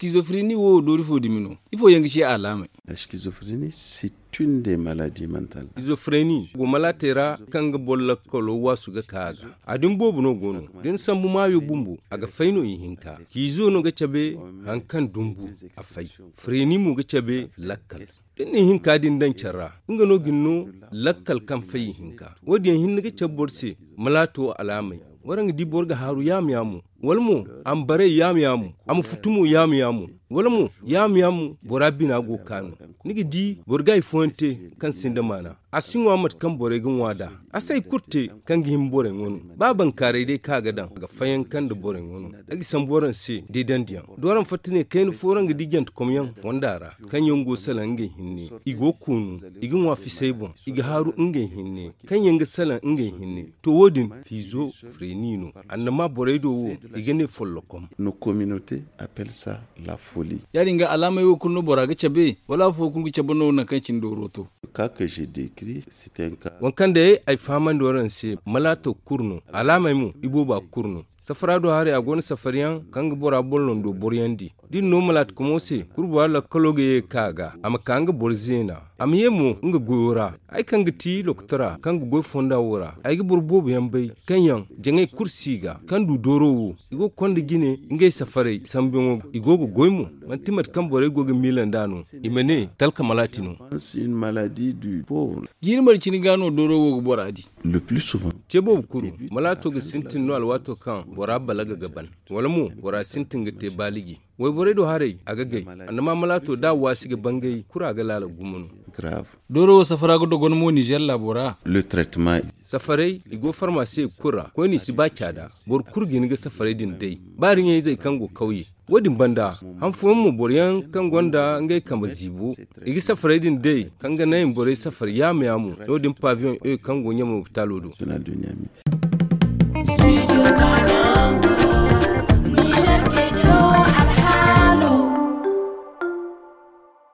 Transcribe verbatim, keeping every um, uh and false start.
schizophrenie wo dori fo dimino il faut yangi ci alama. La schizophrénie, c'est une des maladies mentales. Schizophrenie go malatera kanga bolla kolo wasu ga kaga adin bobu no gono din sambu mayo bumbu aga faino yihinka kizo no ga cabe hankan dumbu afai freni mu ga cabe lakkal din hinka din dan carra inga no ginno lakkal kan fayi hinka wodi hin ga caborse malato alamai waranga di borga haru yam yamu walmu am bare yam yamu am futumu yam yamu walmu yam yamu borabina go kanu nigi di borgai fonte kan sinda mana asinwa mat kan bore gun wada asai kurte kan gihim bore ngonu baban kare dai kaga dan ga fayan kan da bore ngonu dagi san boran se de dandiyan doran fatine kain foran ga digent komyan fondara kan yongo salan nge hinne igo kunu igin wa fi saibon iga haru nge hinne kan yanga salan nge hinne to wodin fizo frenino annama bore do wo igene follokom. Nos communautés appellent ça la folie. Yaringa alama yo kunno boraga chabe wala fo kungu chabono na kancin doroto. Le cas que j'ai décrit, c'est un cas. Wankande ay faman doran se malato kurno alama mu iboba kurno. Safarado hare agon safariyan kanga bora bollon do boryandi. Din no malat komose kurba la kologe kaga am kanga borzena. Am yemo nga goyora ay kanga ti loktora kanga goy fonda wora ay ga borbobo yambay kanyan jangay kursiga kandu dorowo igo konde gine ngay safare sambiongo igo go goymo man timat kam bore go ga milan dano imene talka malatino. C'est une maladie du pauvre. Yini mar cini gano dorowo go boradi. Le plus souvent. Tebo kuru malato ga sintin no alwato kan bora balaga gaban wala mu bora sintin ga te baligi wai bore do hare agagai annama malato da wasi ga bangai kura ga lala gumunu grave. Doro safara go dogon mo Niger labora. Le traitement. Safarai igo pharmacie kura ko ni si ba cada bor kurgi ni ga safarai din dai barin yayi zai kango kauye wadin banda han fuwan mu boryan kan gonda ngai kama zibu igi safarai din dai kanga nayin bore safar ya mu wadin pavillon e kango nyama talodo. Studio